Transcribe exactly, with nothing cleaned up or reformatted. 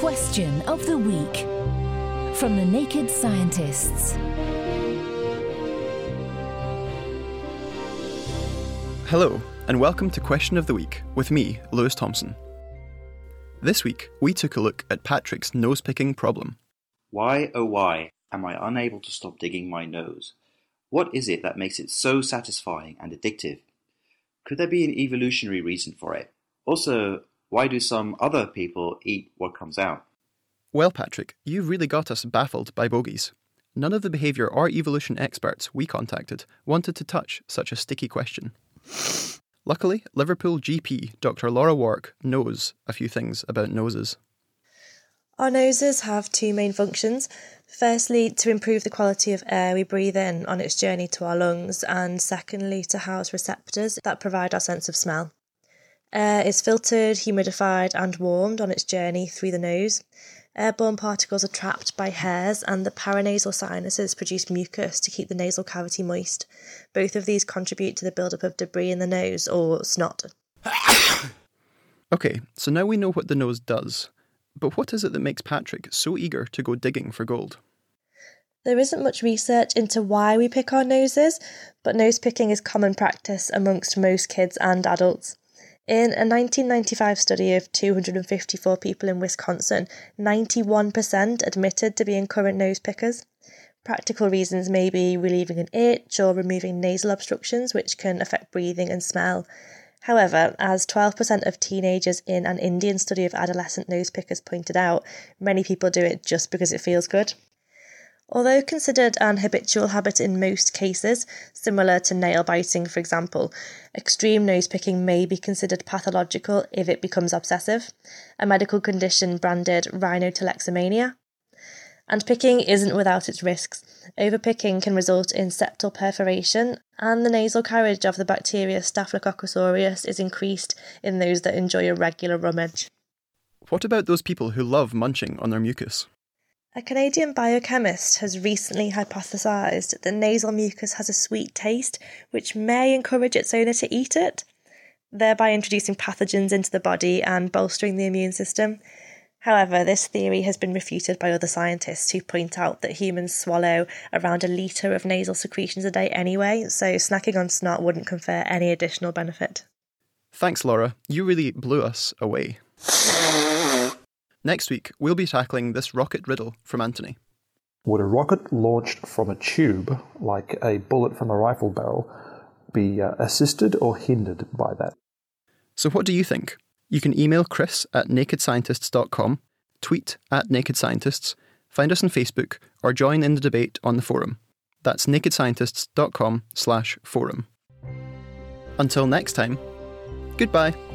Question of the Week from the Naked Scientists. Hello, and welcome to Question of the Week with me, Lewis Thompson. This week, we took a look at Patrick's nose-picking problem. Why, oh why, am I unable to stop digging my nose? What is it that makes it so satisfying and addictive? Could there be an evolutionary reason for it? Also, why do some other people eat what comes out? Well, Patrick, you've really got us baffled by bogies. None of the behaviour or evolution experts we contacted wanted to touch such a sticky question. Luckily, Liverpool G P Doctor Laura Wark knows a few things about noses. Our noses have two main functions. Firstly, to improve the quality of air we breathe in on its journey to our lungs, and secondly, to house receptors that provide our sense of smell. Air is filtered, humidified and warmed on its journey through the nose. Airborne particles are trapped by hairs, and the paranasal sinuses produce mucus to keep the nasal cavity moist. Both of these contribute to the buildup of debris in the nose, or snot. Okay, so now we know what the nose does. But what is it that makes Patrick so eager to go digging for gold? There isn't much research into why we pick our noses, but nose picking is common practice amongst most kids and adults. In a nineteen ninety-five study of two hundred fifty-four people in Wisconsin, ninety-one percent admitted to being current nose pickers. Practical reasons may be relieving an itch or removing nasal obstructions, which can affect breathing and smell. However, as twelve percent of teenagers in an Indian study of adolescent nose pickers pointed out, many people do it just because it feels good. Although considered an habitual habit in most cases, similar to nail biting for example, extreme nose picking may be considered pathological if it becomes obsessive, a medical condition branded rhinotoxemia. And picking isn't without its risks. Overpicking can result in septal perforation, and the nasal carriage of the bacteria Staphylococcus aureus is increased in those that enjoy a regular rummage. What about those people who love munching on their mucus? A Canadian biochemist has recently hypothesised that nasal mucus has a sweet taste, which may encourage its owner to eat it, thereby introducing pathogens into the body and bolstering the immune system. However, this theory has been refuted by other scientists who point out that humans swallow around a litre of nasal secretions a day anyway, so snacking on snot wouldn't confer any additional benefit. Thanks, Laura. You really blew us away. Next week, we'll be tackling this rocket riddle from Anthony. Would a rocket launched from a tube, like a bullet from a rifle barrel, be uh, assisted or hindered by that? So what do you think? You can email Chris at naked scientists dot com, tweet at Naked Scientists, find us on Facebook, or join in the debate on the forum. That's naked scientists dot com slash forum. Until next time, goodbye.